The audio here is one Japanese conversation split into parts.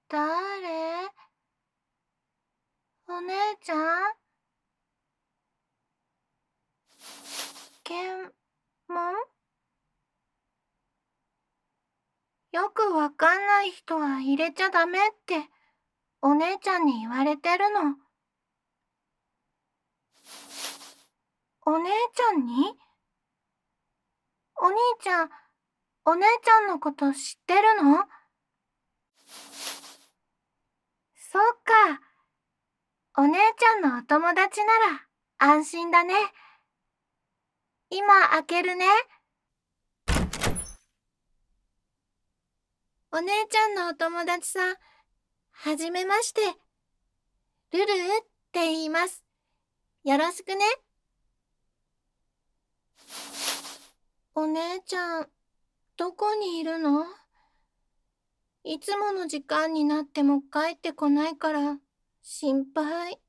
だれ？お姉ちゃん？検問？よくわかんない人は入れちゃダメってお姉ちゃんに言われてるの。お姉ちゃんに？お兄ちゃん、お姉ちゃんのこと知ってるの？そっか。お姉ちゃんのお友達なら安心だね。今開けるね。お姉ちゃんのお友達さん、はじめまして。ルルって言います。よろしくね。お姉ちゃん、どこにいるの？いつもの時間になっても帰ってこないから心配。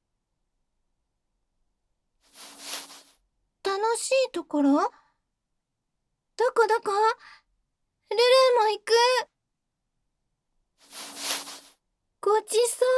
楽しいところ？どこ？ルルも行く。ごちそ